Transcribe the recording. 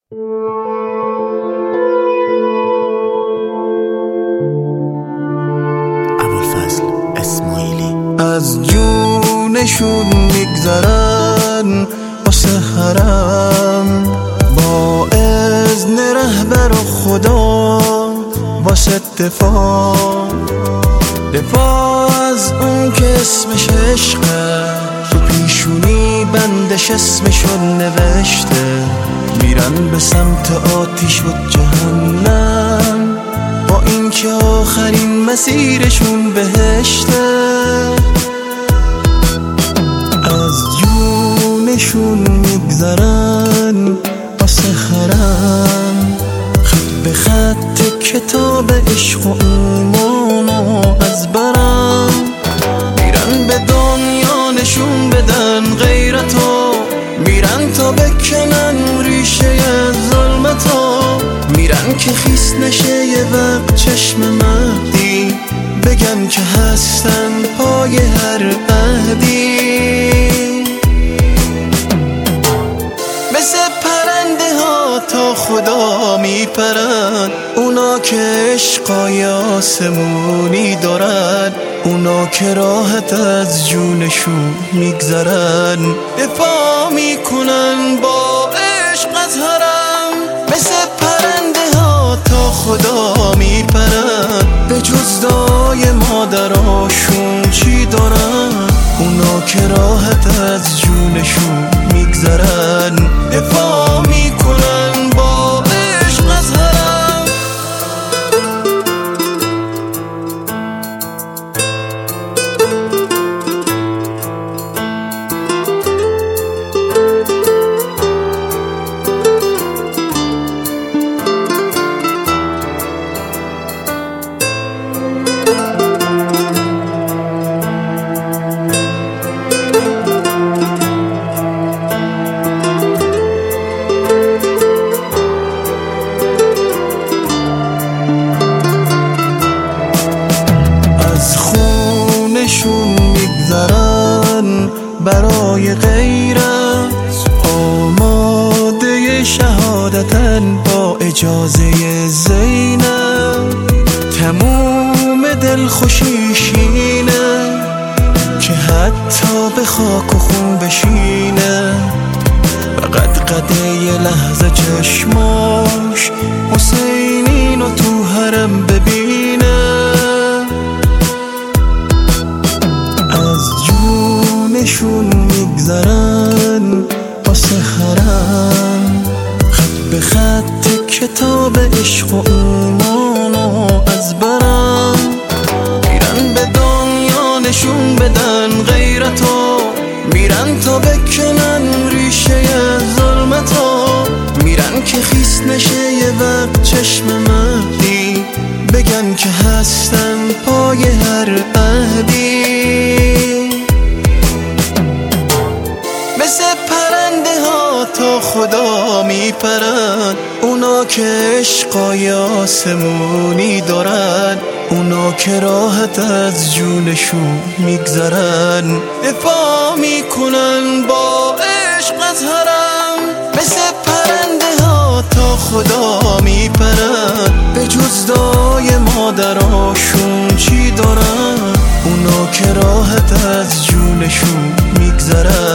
ابوالفضل اسماعیلی. از جونشون میگذرن واسه حرم، با اذن رهبر و خدا واسه دفاع از اون که اسمش عشقه، تو پیشونی بندش اسمشو نوشته. میرن به سمت آتیش و جهنم، با این که آخرین مسیرشون بهشته. از جونشون میگذرن واسه حرم، خط به خط کتاب عشق و ایمانو از برم. میرن به دنیا نشون بدن غیرتو، میرن تا بکنن ریشه ظلمتو. میرن که خیس نشه یه وقت چشم مهدی، بگن که هستن پای هر عهدی. مثل پرنده ها تا خدا میپرن، اونا که عشقای آسمونی دارن، اونا که راحت از جونشون میگذرن، دفاع میکنن با عشق از حرم. مثل پرنده ها تا خدا میپرن، به جز دعای مادراشون چی دارن؟ اونا که راحت از جونشون میگذرن، دفاع میکنن با عشق از حرم. میگذرن برای غیرت، آماده شهادتن با اجازه زینب. تموم دلخوشیش اینه که حتی به خاک و خون بشینه، فقط قده یه لحظه چشماش حسینینو تو حرم ببینه. جونشون میگذرن واسه حرم، خط به خط کتاب عشق و ایمانو از برم. میرن به دنیا نشون بدن غیرتو، میرن تا بکنن ریشه ظلمتو. میرن که خیس نشه یه وقت چشم مهدی، بگن که هستن پای هر عهدی. مثل پرنده ها تا خدا میپرن، اونا که عشقای آسمونی دارن، اونا که راحت از جونشون میگذرن، دفاع میکنن با عشق از حرم. مثل پرنده ها تا خدا میپرن، به جز دعای مادراشون چی دارن؟ اونا که راحت از جونشون میگذرن،